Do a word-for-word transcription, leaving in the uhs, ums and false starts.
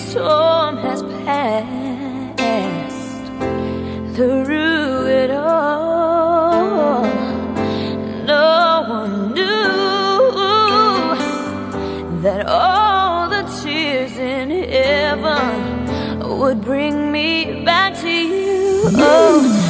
storm has passed through it all. No one knew that all the tears in heaven would bring me back to you. Oh,